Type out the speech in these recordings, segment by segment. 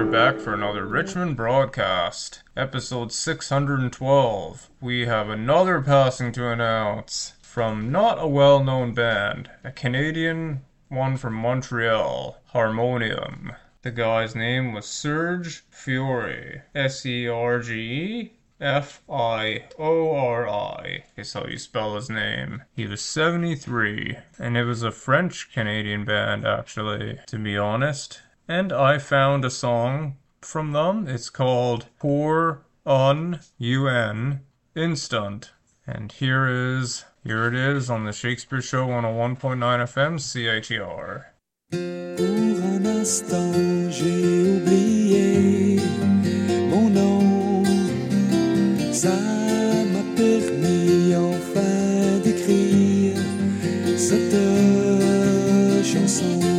back for another Richmond broadcast, episode 612. We have another passing to announce from not a well-known band, a Canadian one from Montreal, Harmonium. The guy's name was Serge Fiori, Serge Fiori is how you spell his name. He was 73, and it was a French-Canadian band, actually, to be honest. And I found a song from them. It's called Pour Un Instant. And here it is on the Shakespeare Show 101.9 FM CITR. Pour un instant, j'ai oublié mon nom. Ça m'a permis enfin d'écrire cette chanson.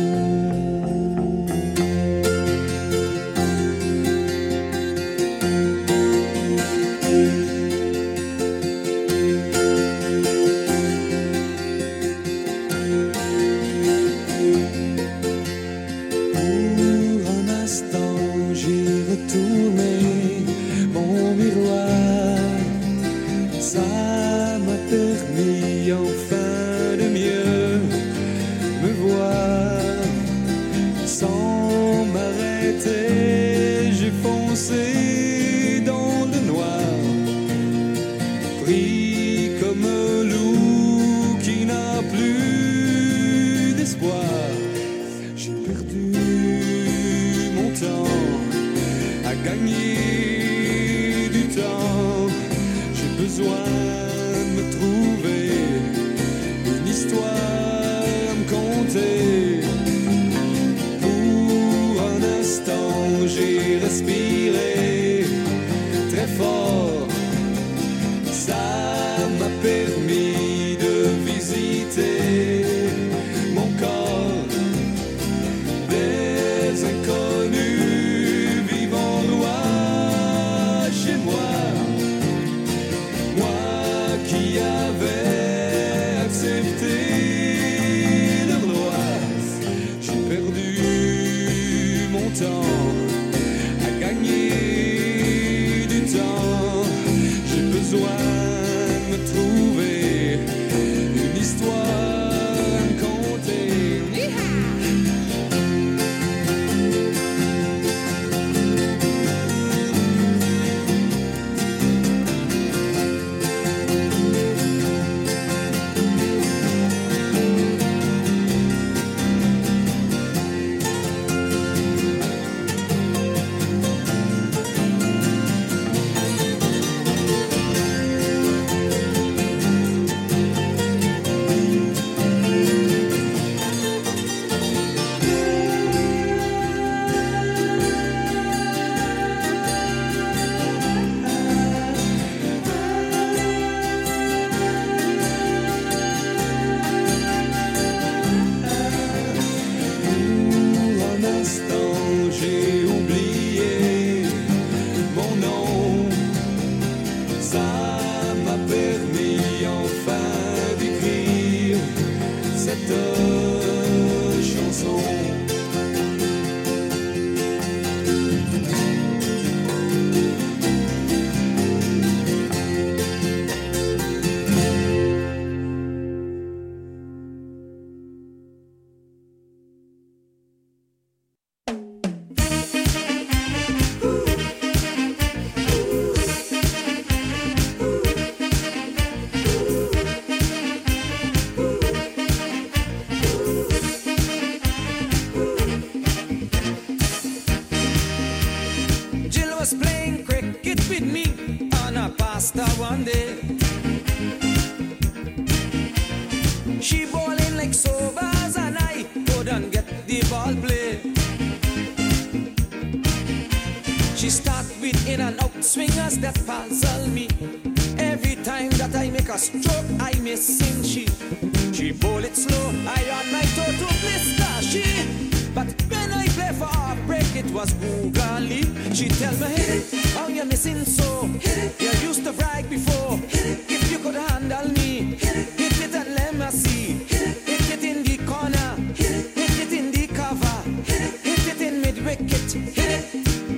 Hit it in the cover, hit it in mid wicket, hit it.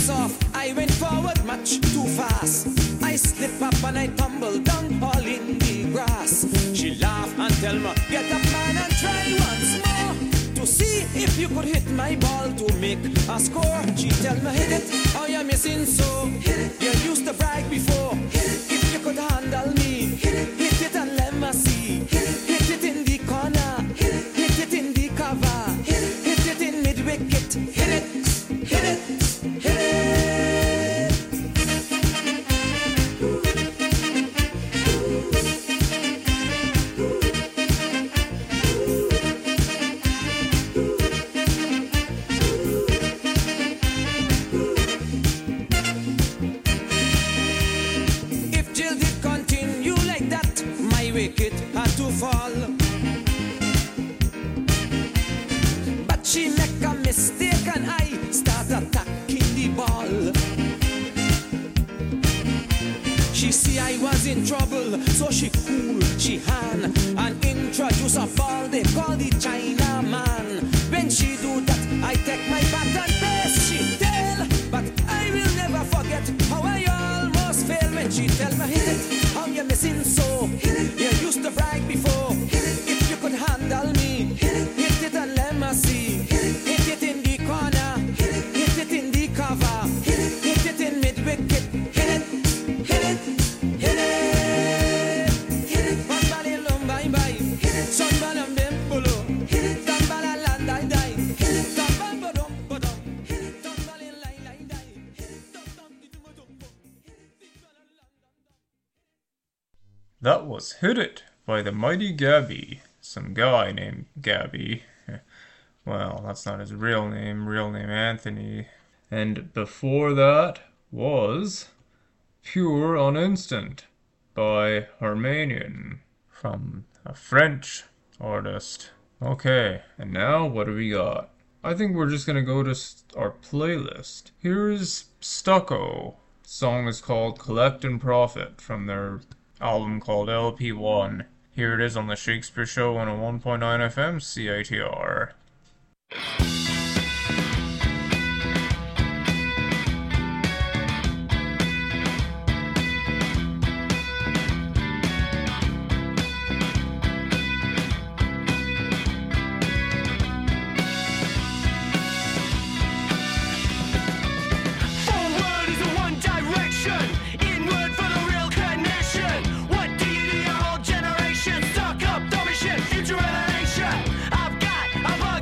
face off. I went forward much too fast. I slip up and I tumble down all in the grass. She laughed and tell me, get up man and try once more, to see if you could hit my ball to make a score. She tell me, hit it, how you missing so? You used to brag before, if you could handle me. Hit it and let me see. Hit it in the corner, hit it in the cover, hit it in mid-wicket. Hit it, hit it, hit it. If Jill did continue like that, my wicket had to fall. But she make a mistake and I start attacking the ball. She see I was in trouble, so she cool she hand and introduce a ball they call the China man. When she do that, I take my bat and pace she tell. But I will never forget how I almost fail when she tell me, hit it, how you missing so? You used to brag before, if you could handle me. Hit it and let me see. Hit it in the corner, hit it in the cover, hit it in mid-wicket. Hit it, hit it, hit it, hit it. Bambali lumbai bai, sonbalam bembolo, tambala landai dai, tambamba dom bodom, tambali lai lai dai, That was Hit It by the Mighty Gabby. Some guy named Gabby. Well, that's not his real name Anthony. And before that was Pure on Instant by Harmanian, from a French artist. Okay, and now what do we got? I think we're just gonna go to our playlist. Here's Stucco. The song is called Collect and Profit from their album called LP1. Here it is on the Shakespeare Show on a 1.9 FM CITR. Forward is a one direction, inward for the real connection. What do you do, your whole generation? Stuck up, dumb as shit, future elevation. I've got a bug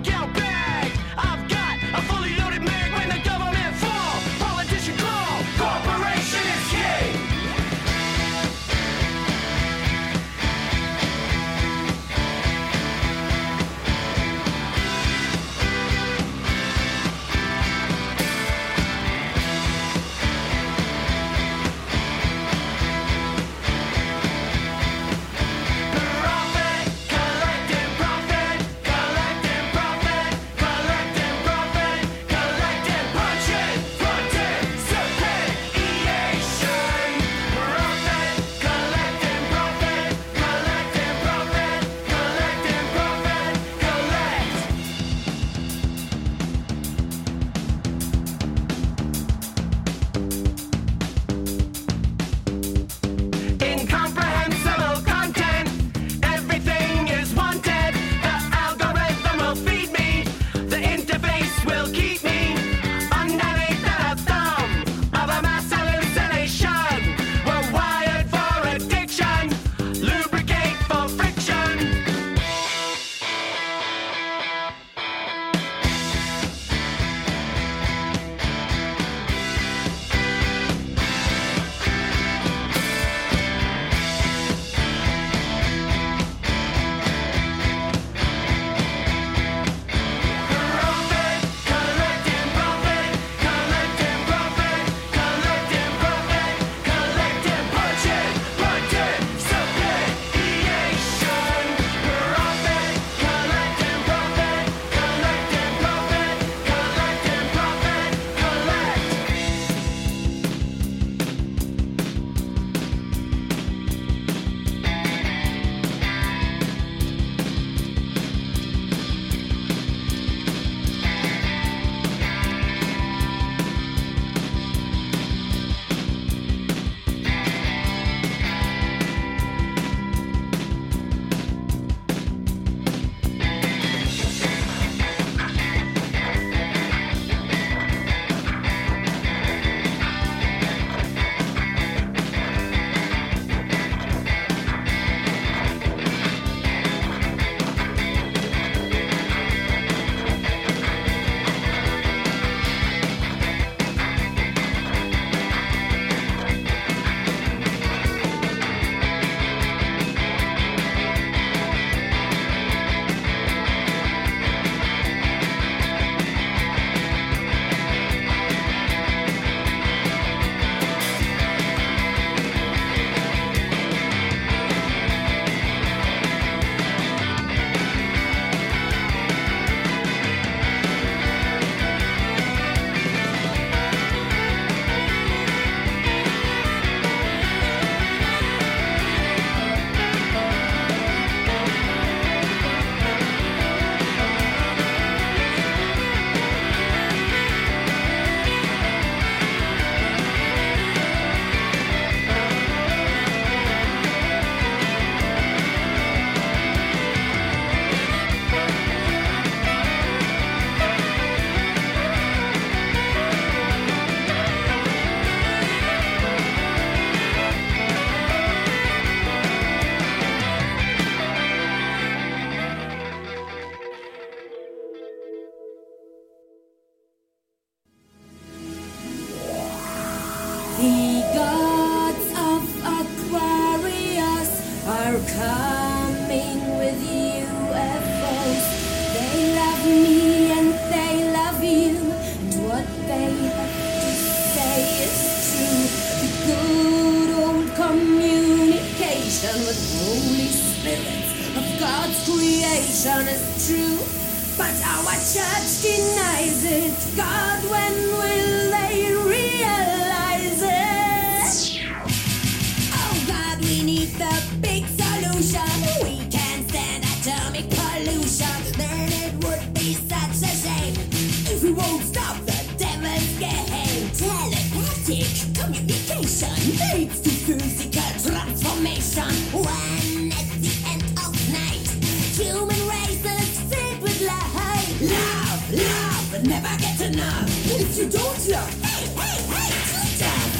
salvation is true, but our church denies it. God, when will they realize it? Oh God, we need the big solution. We can't stand atomic pollution. Man, it would be such a shame if we won't stop the devil's game. Telepathic communication leads to physical transformation. When at the end of night, human race is filled with light. Love, love, but never get enough. If you don't love, hey, hey, hey, too tough.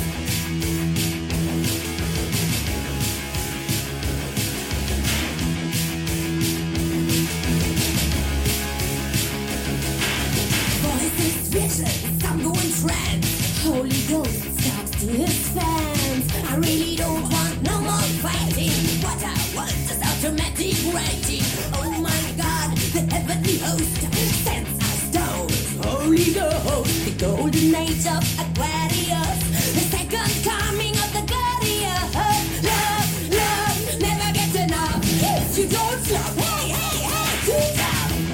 Voices, visions, some go in trance. Holy Ghost talks to his fans. I really don't want no more fighting. What I want is automatic rating. Oh my God, the heavenly host sends us down. Holy Ghost, the golden age of Aquarius, the second coming of the glorious. Love, love, never get enough. If you don't love, hey, hey, hey, too tough.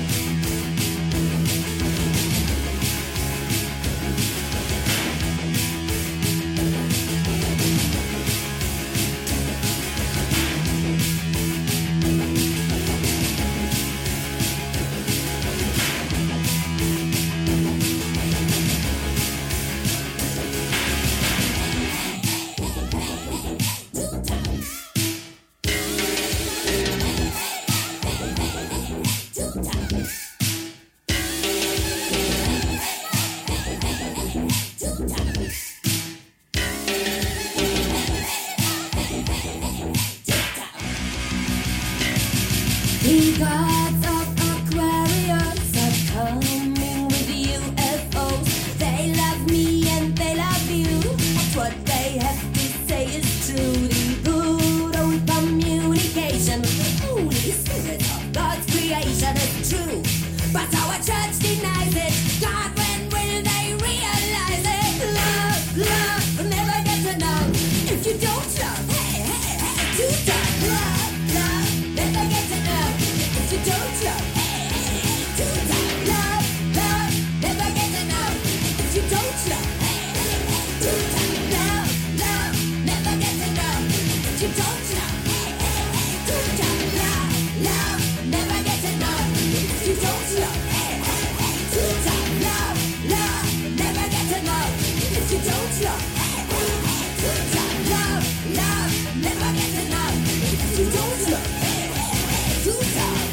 The gods of Aquarius are coming with UFOs. They love me and they love you. What they have to say is true. The good old communication with the Holy Spirit of God's creation is true. But our church denies it. God, when will they realize it? Love, love, never get enough. If you don't love, hey, hey, hey, too tough. Love, love, never get enough. If you don't love, hey, hey, hey, too tough. Love, love, never get enough. If you don't love, hey, hey, hey, too tough. Love, love, never get enough. If you don't love, hey, hey, hey, too tough. Love, love, never get enough. If you don't love, hey, hey, hey, too tough. Love, love, never get enough. If you don't love, hey, hey, hey, too tough. Love, love, never get enough. If you don't love, hey, hey, hey, too tough.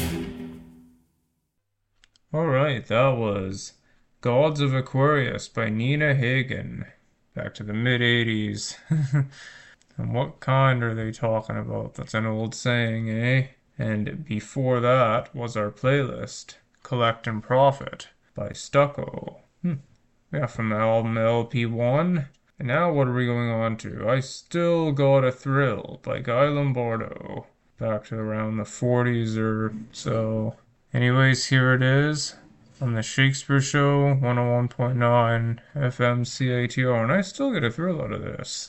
Alright, that was Gods of Aquarius by Nina Hagen. Back to the mid-80s. And what kind are they talking about? That's an old saying, eh? And before that was our playlist, Collect and Profit by Stucco. Yeah, from the album LP1. And now what are we going on to? I Still Got a Thrill by Guy Lombardo. Back to around the 40s or so. Anyways, here it is from the Shakespeare Show, 101.9 FM CATR, and I still get a thrill out of this.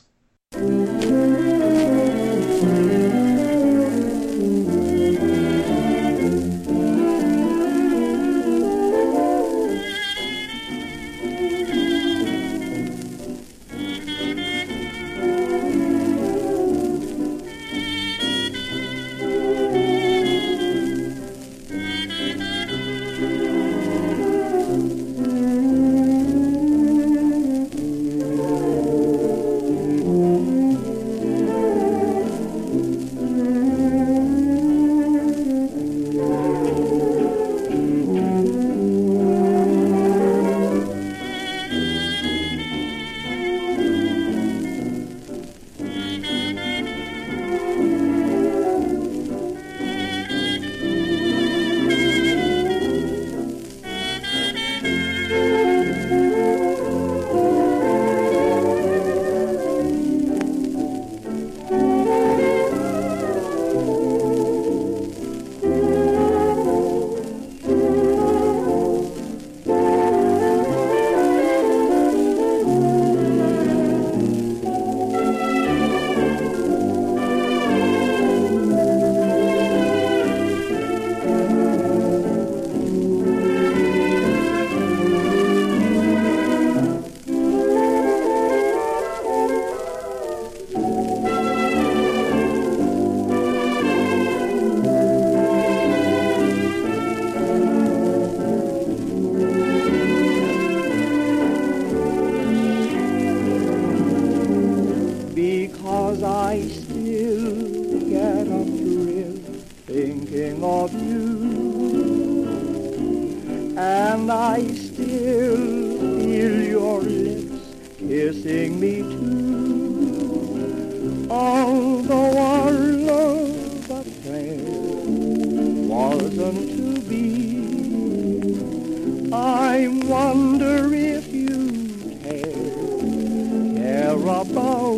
you, and I still feel your lips kissing me too. Although our love affair wasn't to be, I wonder if you care about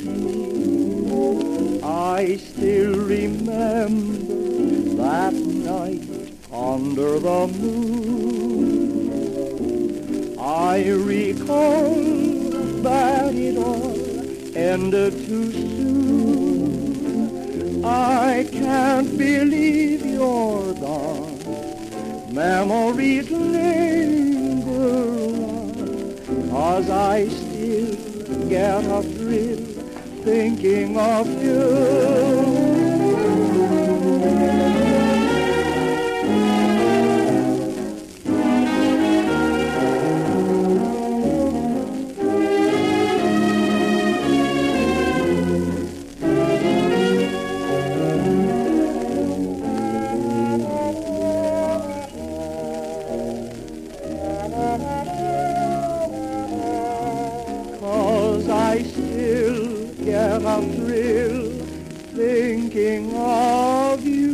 me. I still remember that night under the moon. I recall that it all ended too soon. I can't believe you're gone. Memories linger on, 'cause I still get a thrill thinking of you. 'Cause I still get a thrill thinking of you.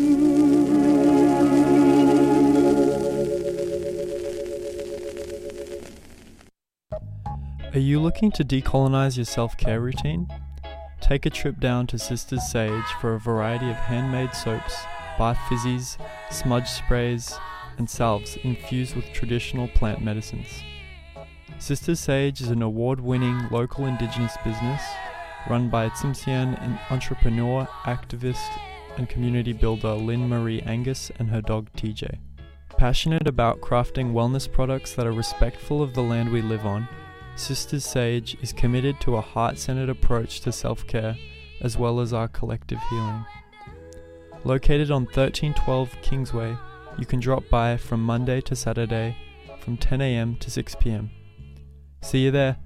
Are you looking to decolonize your self-care routine? Take a trip down to Sisters Sage for a variety of handmade soaps, bath fizzies, smudge sprays, and salves infused with traditional plant medicines. Sisters Sage is an award-winning local indigenous business run by Tsimshian entrepreneur, activist, and community builder Lynn Marie Angus and her dog TJ. Passionate about crafting wellness products that are respectful of the land we live on, Sisters Sage is committed to a heart-centered approach to self-care as well as our collective healing. Located on 1312 Kingsway, you can drop by from Monday to Saturday from 10 a.m. to 6 p.m. See you there.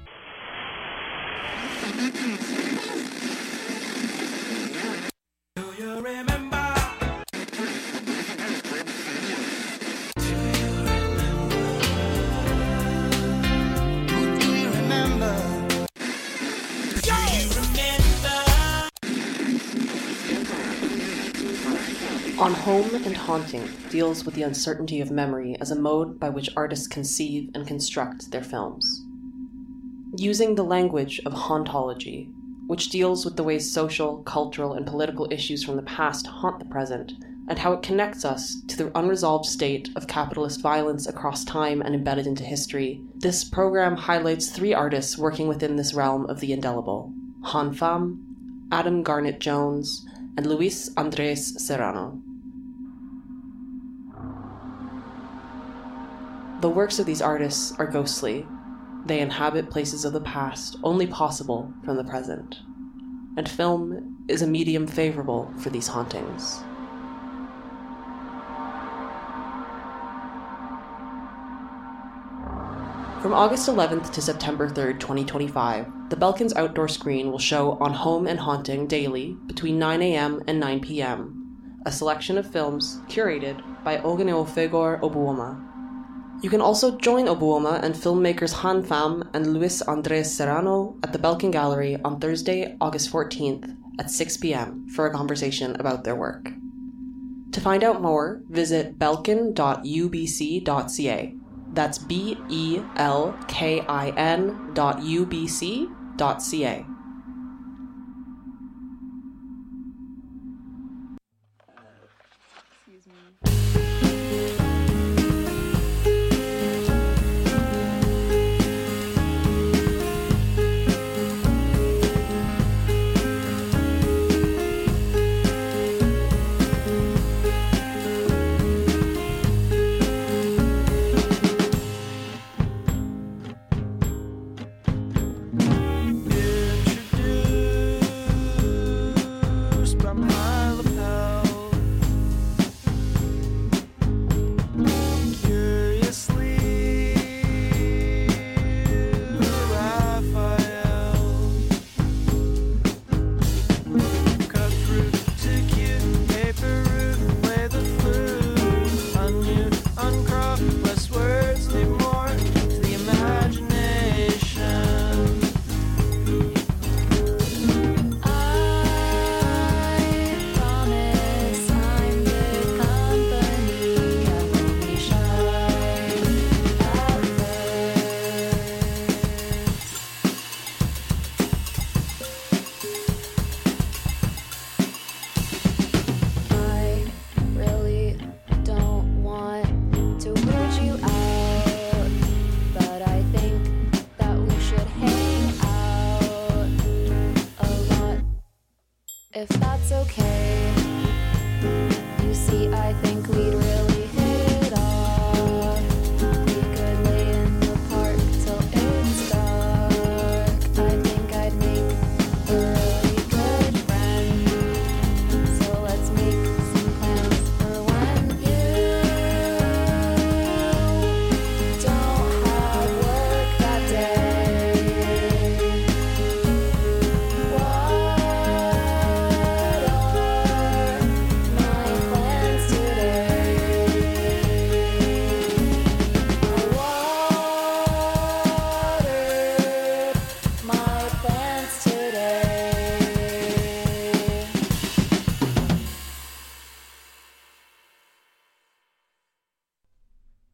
On Home and Haunting deals with the uncertainty of memory as a mode by which artists conceive and construct their films. Using the language of hauntology, which deals with the ways social, cultural, and political issues from the past haunt the present, and how it connects us to the unresolved state of capitalist violence across time and embedded into history, this program highlights 3 artists working within this realm of the indelible: Han Pham, Adam Garnett Jones, and Luis Andrés Serrano. The works of these artists are ghostly. They inhabit places of the past only possible from the present, and film is a medium favorable for these hauntings. From August 11th to September 3rd, 2025, the Belkins Outdoor Screen will show On Home and Haunting daily between 9 a.m. and 9 p.m., a selection of films curated by Ogeneofegor Obuoma. You can also join Obuoma and filmmakers Han Pham and Luis Andrés Serrano at the Belkin Gallery on Thursday, August 14th at 6 p.m. for a conversation about their work. To find out more, visit belkin.ubc.ca. That's belkin.ubc.ca.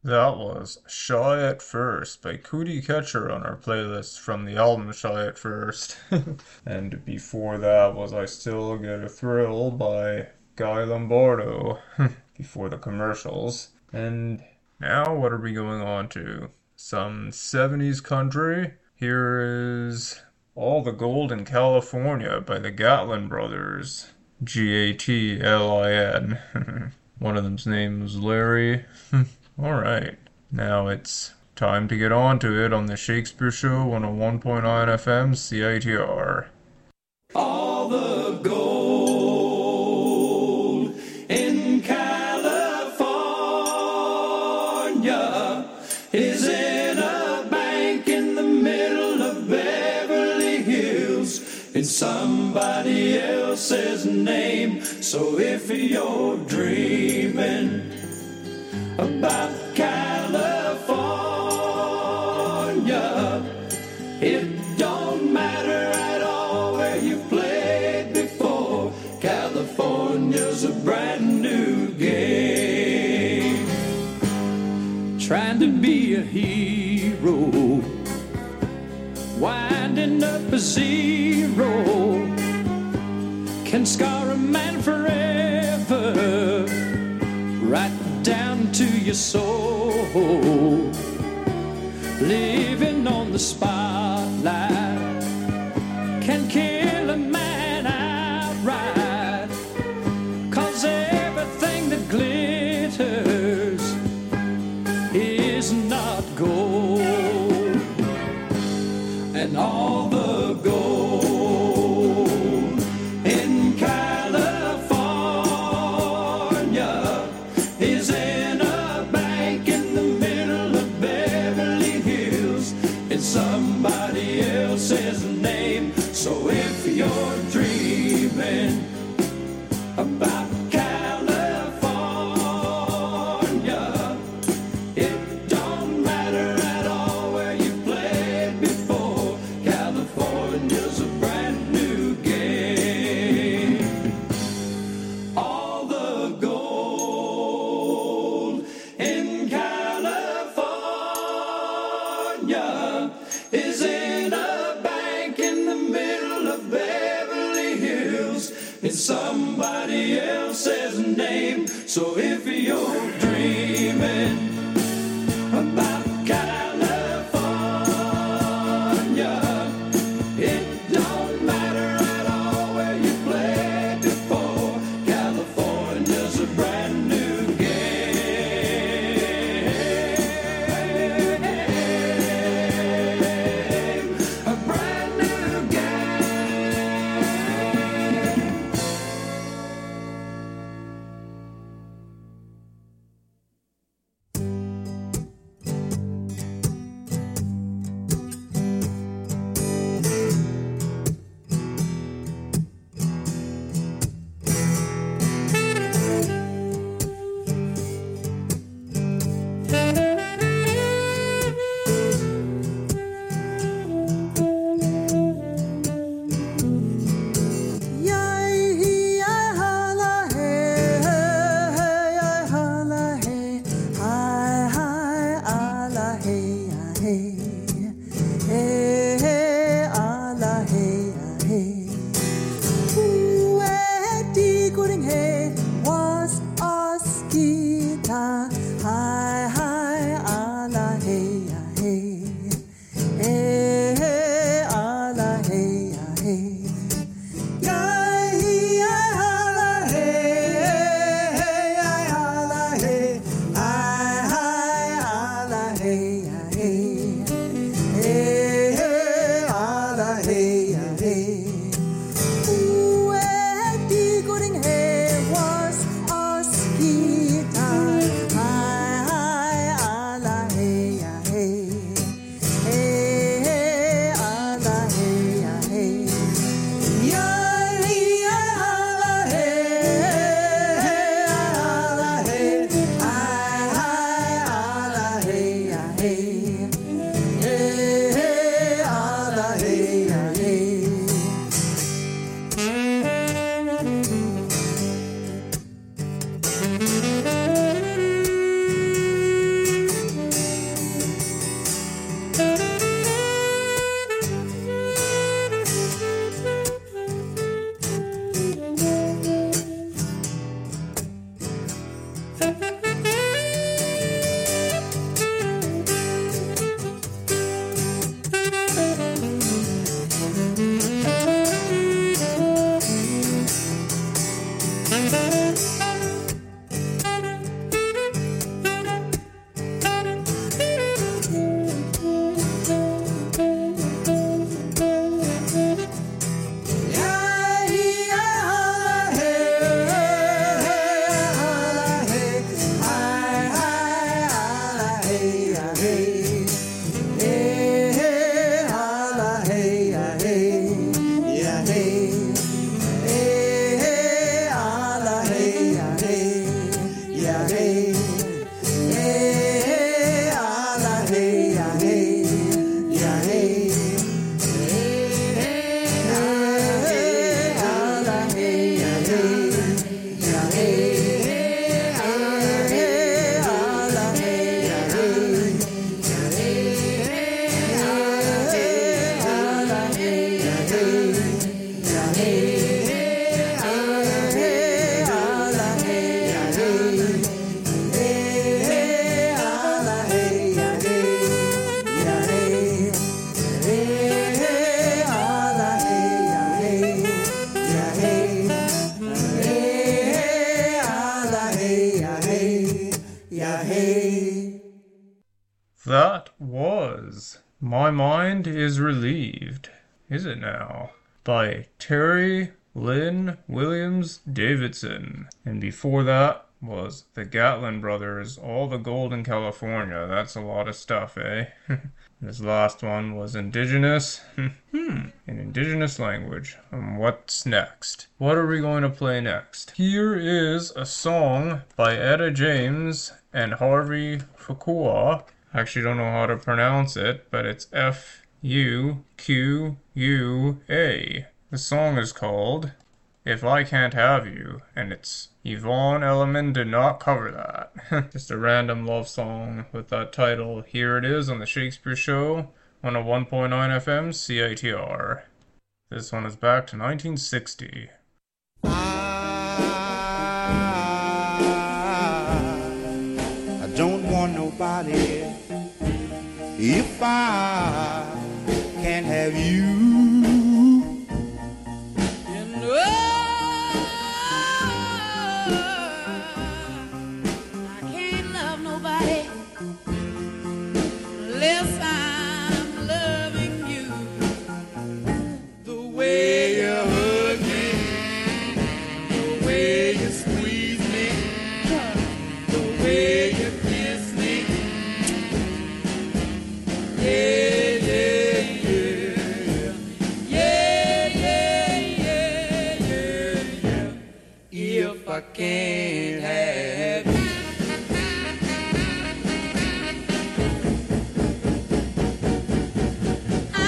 That was Shy at First by Cootie Catcher on our playlist from the album Shy at First. And before that was I Still Get a Thrill by Guy Lombardo before the commercials. And now what are we going on to? Some 70s country. Here is All the Gold in California by the Gatlin Brothers. Gatlin. One of them's name is Larry. Alright, now it's time to get on to it on the Shakespeare Show on a 1.9 FM CITR. All the gold in California is in a bank in the middle of Beverly Hills. It's somebody else's name. So if you're dreaming about California, it don't matter at all where you played before. California's a brand new game. Trying to be a hero, winding up a zero, can scar a man forever, right down to your soul. Living on the spotlight can kill a man outright, 'cause everything that glitters is not gold. And all the gold in California is in a bank in the middle of Beverly Hills. It's somebody else's name. So if you're dreaming about California, it don't matter at all where you played before. California's a brand new game. All the gold in California is in a bank in the middle of Beverly Hills. It's somebody else's name. So if you're dreaming about California, it don't matter at all where you played before. California's a brand new game. A brand new game. hey. That was My Mind is Relieved, Is It Now? By Terry Lynn Williams Davidson. And before that was the Gatlin Brothers, All the Gold in California. That's a lot of stuff, eh? This last one was Indigenous. In Indigenous language. What's next? What are we going to play next? Here is a song by Etta James and Harvey Fuqua. I actually don't know how to pronounce it, but it's Fuqua. The song is called If I Can't Have You, and it's Yvonne Elliman did not cover that. Just a random love song with that title. Here it is on the Shakespeare Show, 101.9 FM CITR. This one is back to 1960. I don't want nobody if I can't have you. I can't have you. I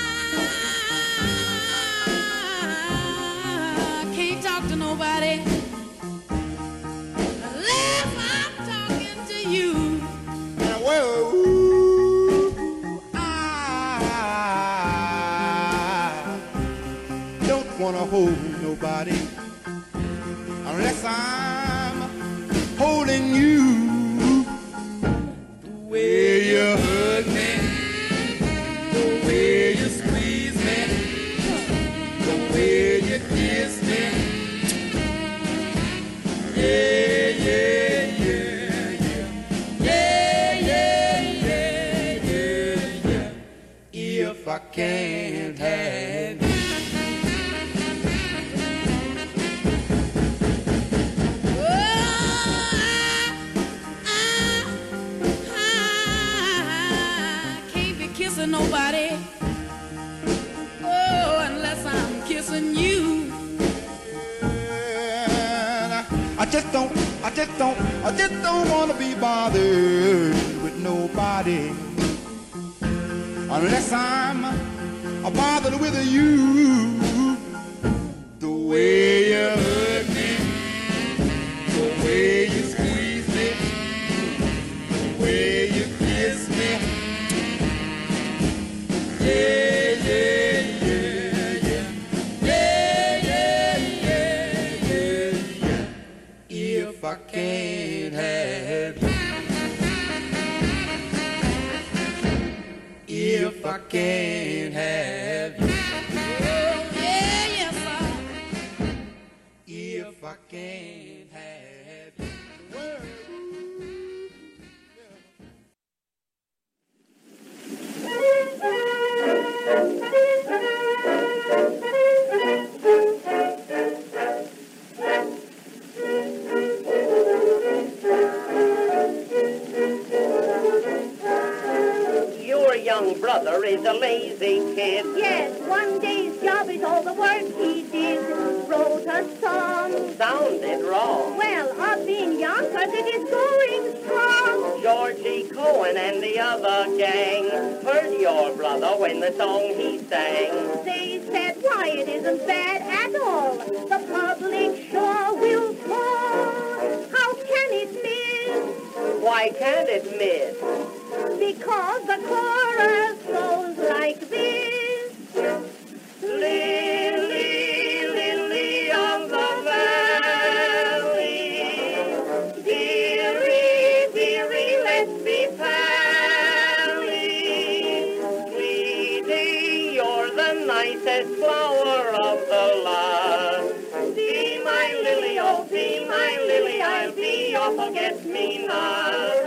can't talk to nobody unless I'm talking to you. Well, I don't want to hold nobody unless I'm holding you. The way you hug me, the way you squeeze me, the way you kiss me. Yeah, yeah, yeah, yeah. Yeah, yeah, yeah, yeah, yeah. If I can't have you. Nobody, oh, unless I'm kissing you. I just don't want to be bothered with nobody unless I'm bothered with you. The way you hug me, the way you squeeze me, the way you kiss me. Yeah, yeah, yeah, yeah. Yeah, yeah, yeah, yeah, yeah. If I can't have you. If I can't have you. Oh, yeah, yes, If I can't have you. Your young brother is a lazy kid. Yes, one day's job is all the work he did. Wrote a song. Sounded wrong. Well, up in Yonkers it is going strong. Georgie Cohen and the other gang heard your brother when the song he sang. They said, why, it isn't bad at all. The public sure will fall. How can it miss? Why can't it miss? Because the chorus goes like this. Lily, lily of the valley, dearie, dearie, let's be pally. Sweetie, you're the nicest flower of the lot. Be my lily, oh, be my lily, I'll be your forget-me-not.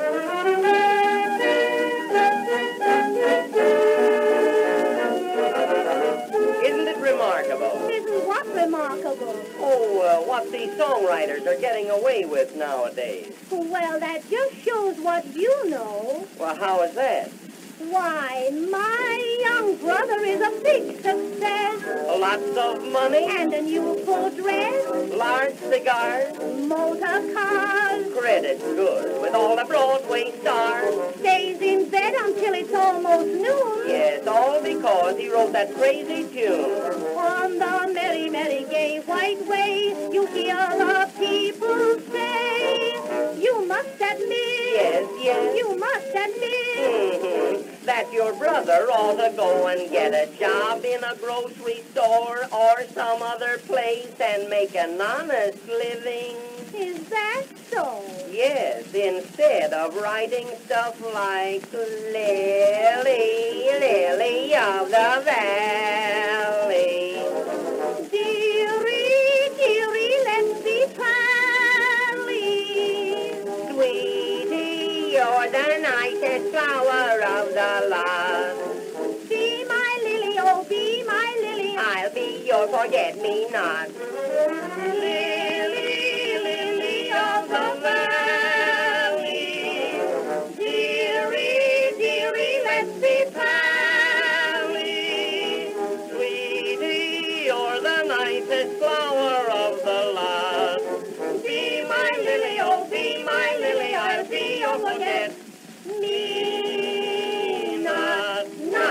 nowadays. Well, that just shows what you know. Well, how is that? Why, my young brother is a big success. Lots of money, And a new full dress, large cigars, motor cars, credit good with all the Broadway stars. stays in bed until it's almost noon. Yes, all because he wrote that crazy tune. On the merry, merry, gay white way, you hear the people say, you must admit, Yes, you must admit. that your brother ought to go and get a job in a grocery store or some other place and make an honest living. Is that so? Yes, instead of writing stuff like Lily, Lily of the Valley. Dearie, dearie, let's be pally. Sweetie, you're the nicest flower of the lot. Be my lily, oh, be my lily. I'll be your forget-me-not. Lily, lily of the valley. Dearie, dearie, let's be pally. Sweetie, you're the nicest flower of the lot. Be my lily, oh, be my lily. I'll be your forget-me-not.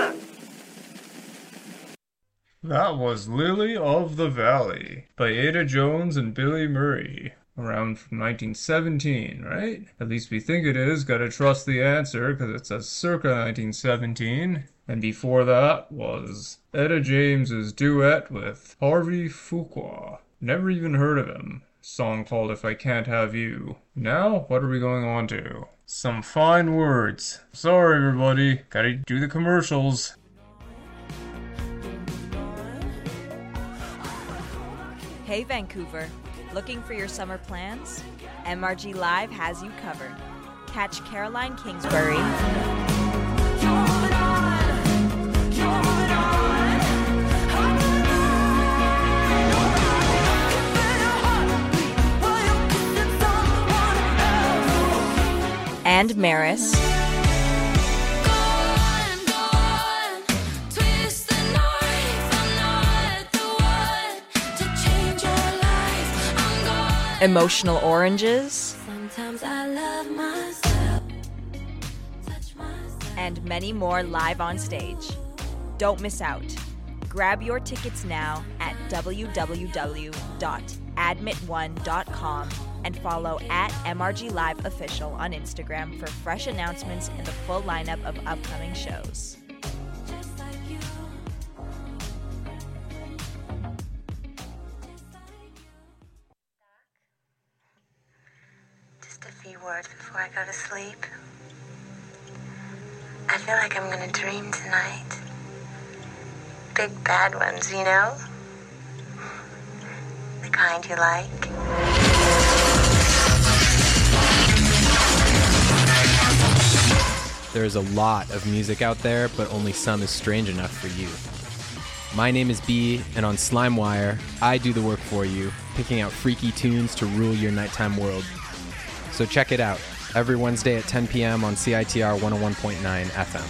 That was Lily of the Valley by Ada Jones and Billy Murray. Around from 1917, right? At least we think it is. Gotta trust the answer, because it says circa 1917. And before that was Etta James's duet with Harvey Fuqua. Never even heard of him. Song called If I Can't Have You. Now, what are we going on to? Some fine words. Sorry, everybody. Gotta do the commercials. Hey Vancouver, looking for your summer plans? MRG Live has you covered. Catch Caroline Kingsbury, and Maris, Emotional Oranges, and many more live on stage. Don't miss out. Grab your tickets now at www.admit1.com and follow at MRG Live Official on Instagram for fresh announcements and the full lineup of upcoming shows. Just a few words before I go to sleep. I feel like I'm gonna dream tonight. Big bad ones, you know? The kind you like. There is a lot of music out there, but only some is strange enough for you. My name is B, and on SlimeWire, I do the work for you, picking out freaky tunes to rule your nighttime world. So check it out, every Wednesday at 10 p.m. on CITR 101.9 FM.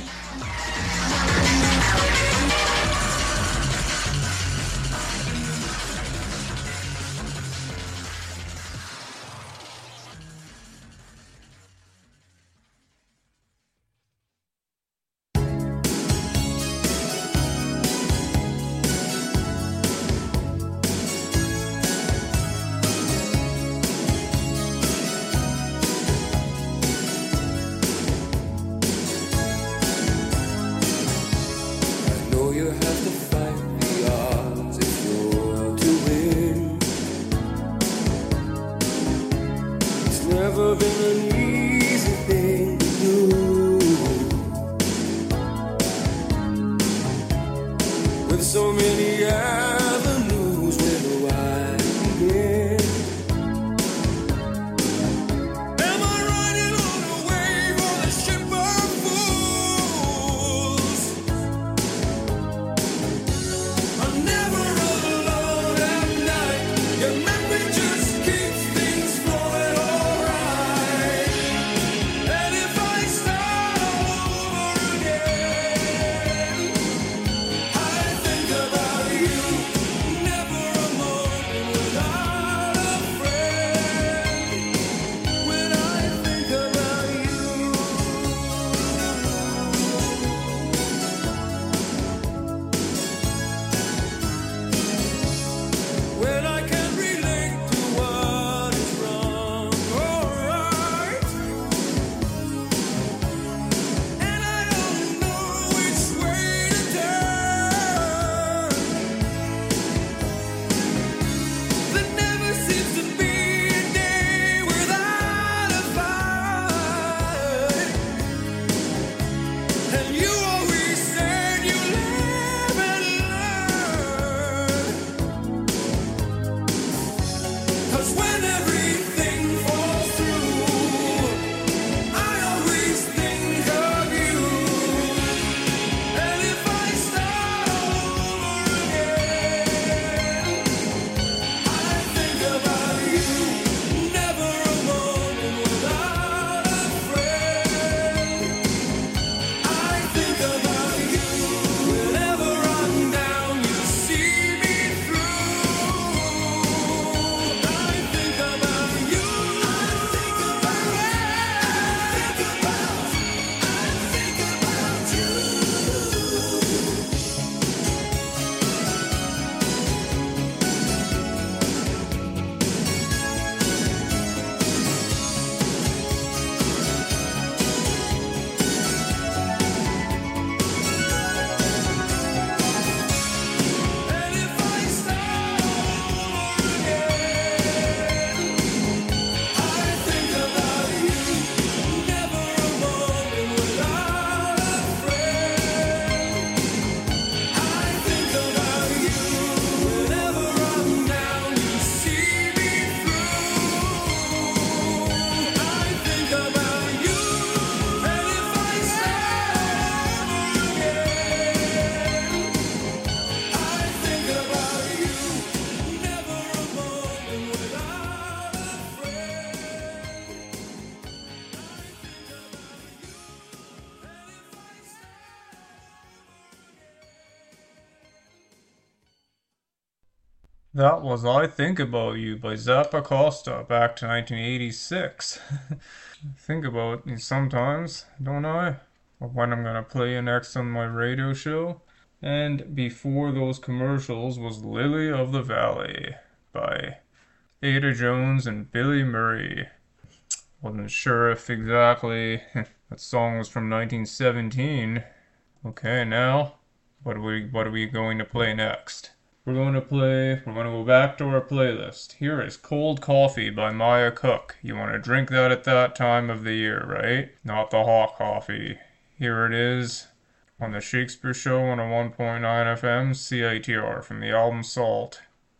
That was I Think About You by Zappa Costa back to 1986. Think about me sometimes, don't I? Or when I'm gonna play you next on my radio show. And before those commercials was Lily of the Valley by Ada Jones and Billy Murray. Wasn't sure if exactly that song was from 1917. Okay, now what are we going to play next? We're going to go back to our playlist. Here is Cold Coffee by Maya Cook. You want to drink that at that time of the year, right? Not the hot coffee. Here it is on the Shakespeare Show on a 1.9 FM CITR from the album Salt.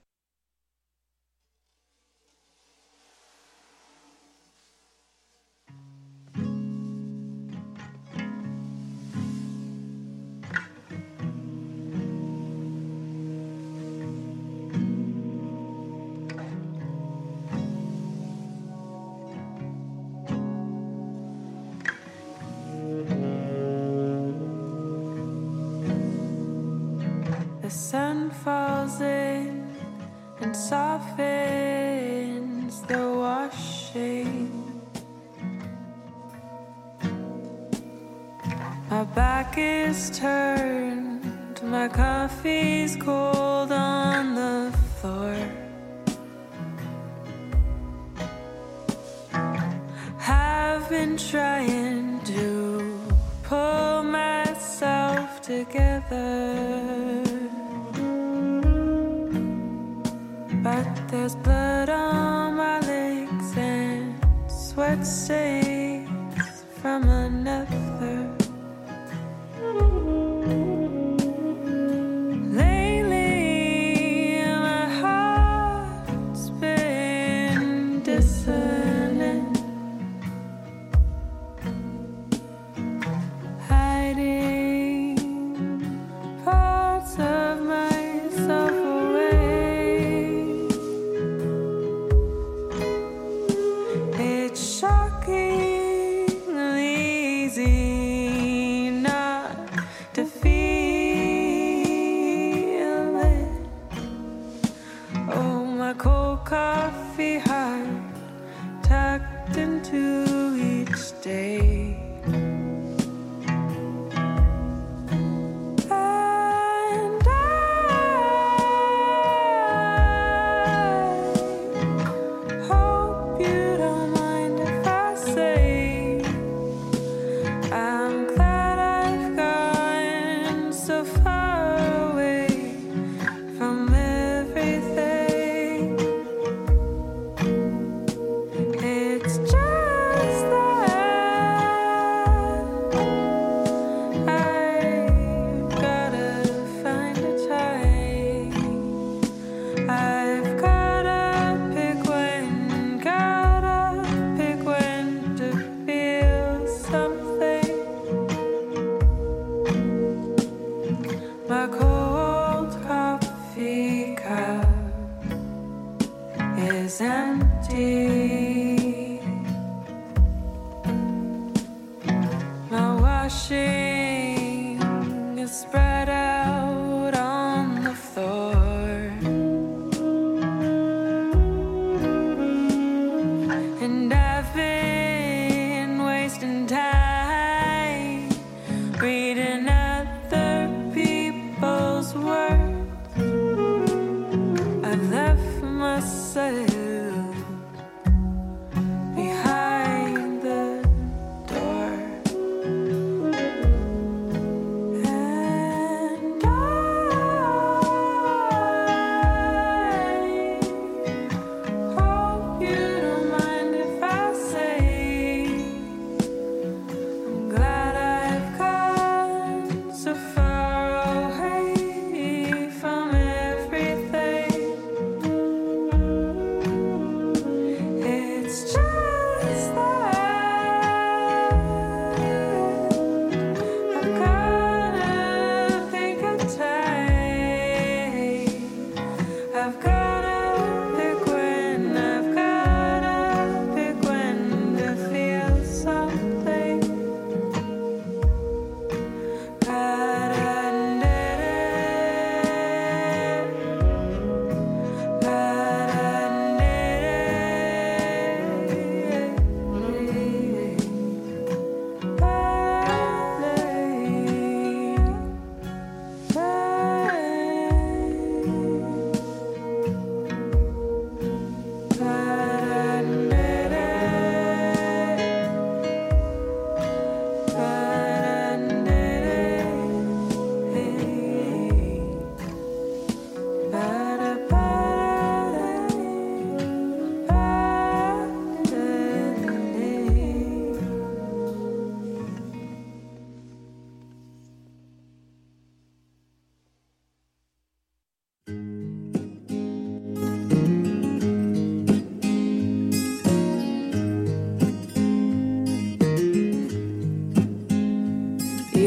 The sun falls in and softens the washing. My back is turned, my coffee's cold on the floor. Have been trying to pull myself together, but there's blood on my legs and sweat stains from another. Lately, my heart's been dissonant, hiding parts of myself away. It's shockingly easy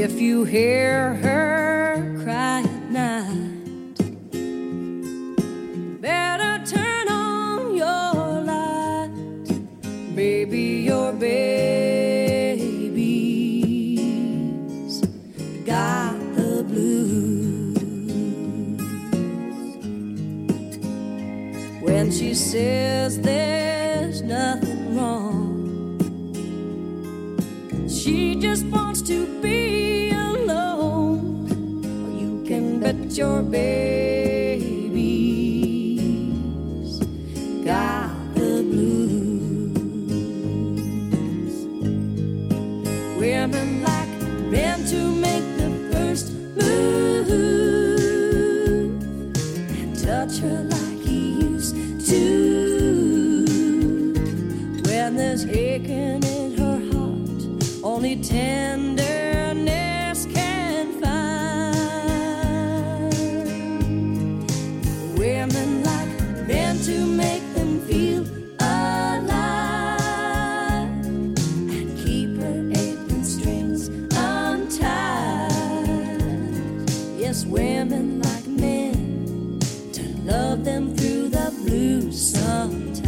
If you hear her cry at night, better turn on your light. Baby, your baby's got the blues. When she says there's nothing wrong, she just wants to be alone. You can bet your baby's got the blues. Women like men to make the first move and touch her like he used to. When there's aching in her heart, only tenderness can find. Women like men to make them feel alive and keep her apron strings untied. Yes, women like men to love them through the blues sometimes.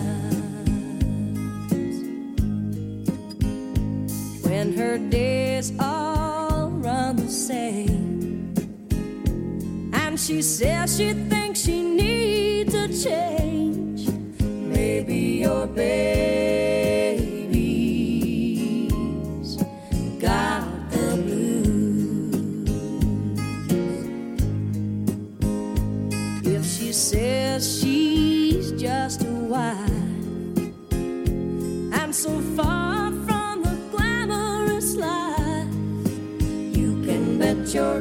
When her days all run the same, and she says she thinks she needs a change, maybe your baby's got the blues. If she says she's just a wife and so far from the glamorous life, you can bet your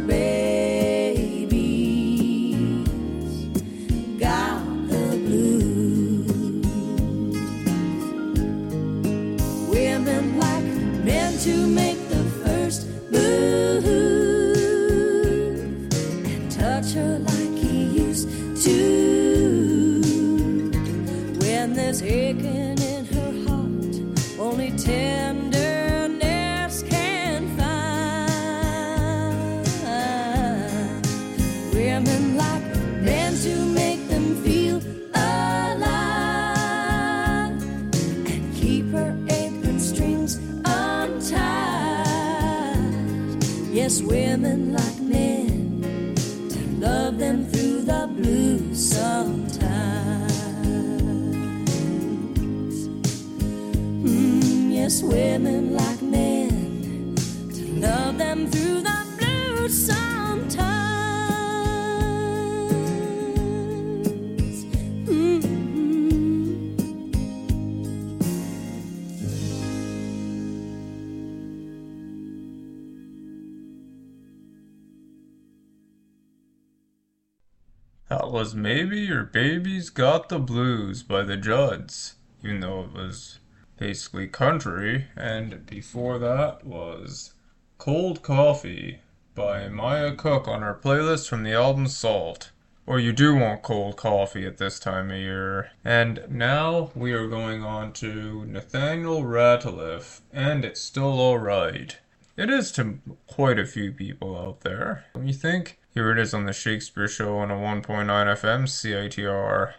baby's got the blues. Women like men to make the first move and touch her like he used to. When there's aching in her heart, only tenderness can find. Women like men to make them feel alive and keep her apron strings untied. Yes, women like men to love them through the blues sometimes. Yes, women like men to love them through the blues sometimes. That was Maybe Your Baby's Got the Blues by the Judds, even though it was basically country. And before that was Cold Coffee by Maya Cook on our playlist from the album Salt. Or you do want cold coffee at this time of year. And now we are going on to Nathaniel Rateliff, and It's Still Alright. It is to quite a few people out there, don't you think? Here it is on the Shakespeare Show on a 1.9 FM CITR.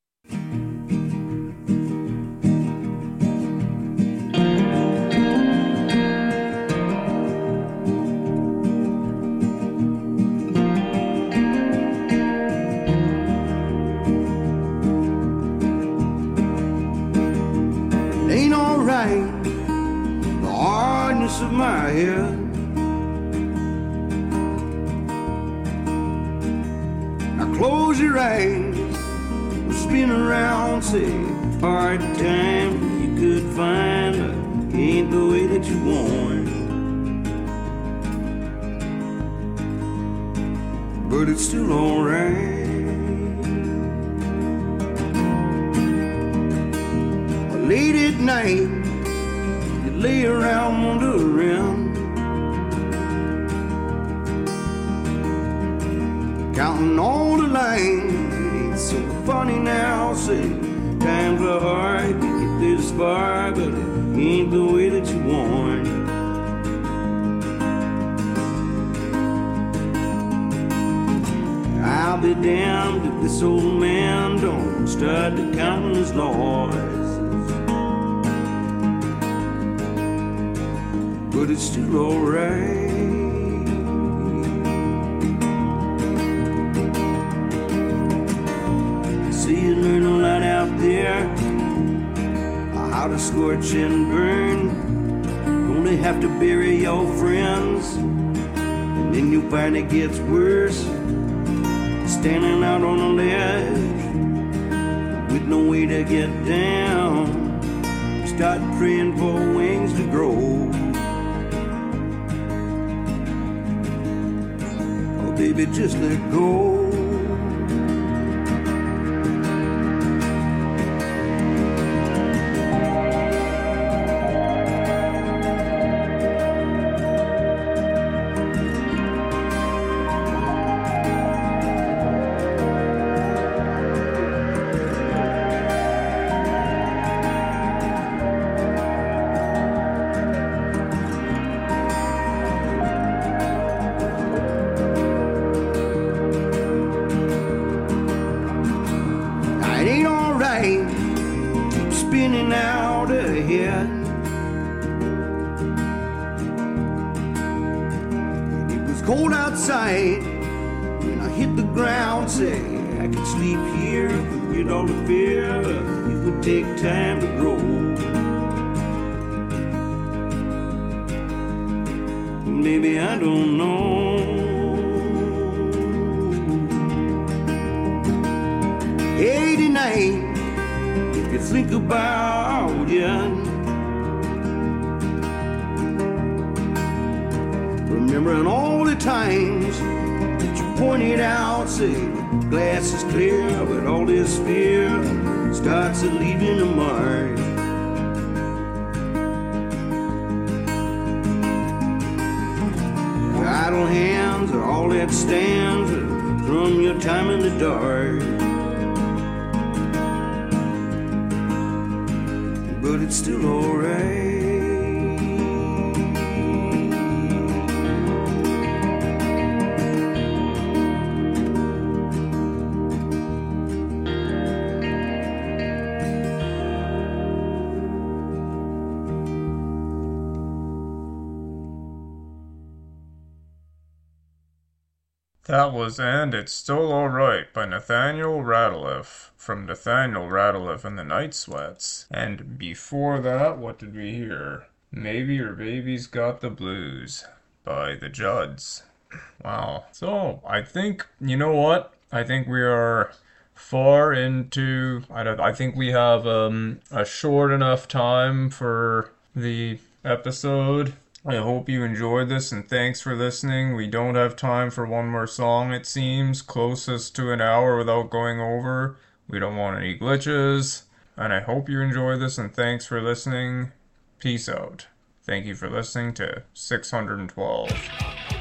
Ain't alright, the hardness of my head. Now close your eyes, spin around, say, hard time you could find, but ain't the way that you want. But it's still alright. Late at night, you lay around wondering, counting all the lines. It's so funny now, say, times are hard to get this far, but it ain't the way that you want. be damned if this old man don't start to count his losses. But it's still alright. See, you learn a lot out there, how to scorch and burn. Only have to bury your friends, and then you'll find it gets worse. Standing out on a ledge with no way to get down, start praying for wings to grow. Oh baby, just let go. It ain't alright, keep spinning out ahead. It was cold outside when I hit the ground. Say I could sleep here, forget all the fear. It would take time to grow. Maybe I don't know. 89, if you think about it. Remembering all the times that you pointed out, say, glass is clear, but all this fear starts leaving a mark. Idle hands are all that stands from your time in the dark. But it's still alright. That was And It's Still Alright by Nathaniel Rateliff from Nathaniel Rateliff and the Night Sweats. And before that, what did we hear? Maybe Your Baby's Got the Blues by the Judds. Wow. So, I think, you know what? I think we are far into, I think we have a short enough time for the episode. I hope you enjoyed this and thanks for listening. We don't have time for one more song, it seems. Closest to an hour without going over. We don't want any glitches. And I hope you enjoyed this and thanks for listening. Peace out. Thank you for listening to 612.